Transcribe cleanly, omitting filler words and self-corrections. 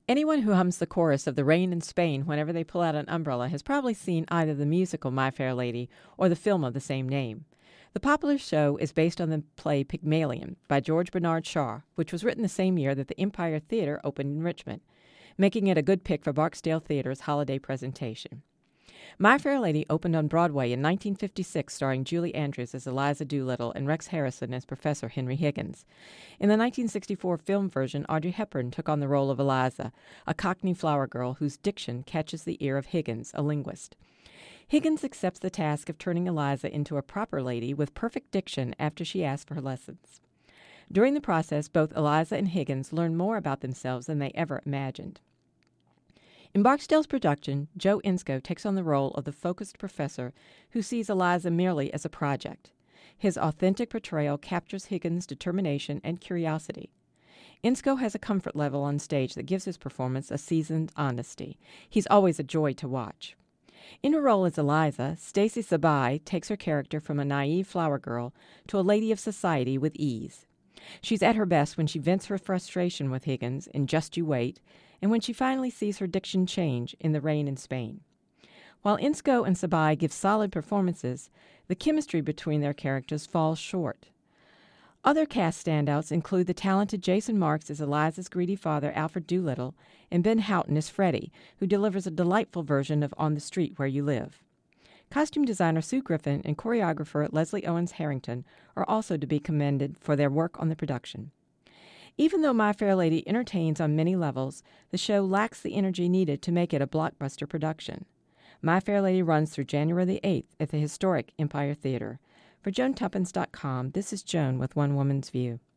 Anyone who hums the chorus of The Rain in Spain whenever they pull out an umbrella has probably seen either the musical My Fair Lady or the film of the same name. The popular show is based on the play Pygmalion by George Bernard Shaw, which was written the same year that the Empire Theater opened in Richmond, making it a good pick for Barksdale Theater's holiday presentation. My Fair Lady opened on Broadway in 1956, starring Julie Andrews as Eliza Doolittle and Rex Harrison as Professor Henry Higgins. In the 1964 film version, Audrey Hepburn took on the role of Eliza, a Cockney flower girl whose diction catches the ear of Higgins, a linguist. Higgins accepts the task of turning Eliza into a proper lady with perfect diction after she asks for her lessons. During the process, both Eliza and Higgins learn more about themselves than they ever imagined. In Barksdale's production, Joe Inscoe takes on the role of the focused professor who sees Eliza merely as a project. His authentic portrayal captures Higgins' determination and curiosity. Inscoe has a comfort level on stage that gives his performance a seasoned honesty. He's always a joy to watch. In her role as Eliza, Stacey Sabai takes her character from a naive flower girl to a lady of society with ease. She's at her best when she vents her frustration with Higgins in Just You Wait, and when she finally sees her diction change in The Rain in Spain. While Inscoe and Sabai give solid performances, the chemistry between their characters falls short. Other cast standouts include the talented Jason Marks as Eliza's greedy father, Alfred Doolittle, and Ben Houghton as Freddie, who delivers a delightful version of On the Street Where You Live. Costume designer Sue Griffin and choreographer Leslie Owens Harrington are also to be commended for their work on the production. Even though My Fair Lady entertains on many levels, the show lacks the energy needed to make it a blockbuster production. My Fair Lady runs through January the 8th at the historic Empire Theater. For JoanTuppence.com, this is Joan with One Woman's View.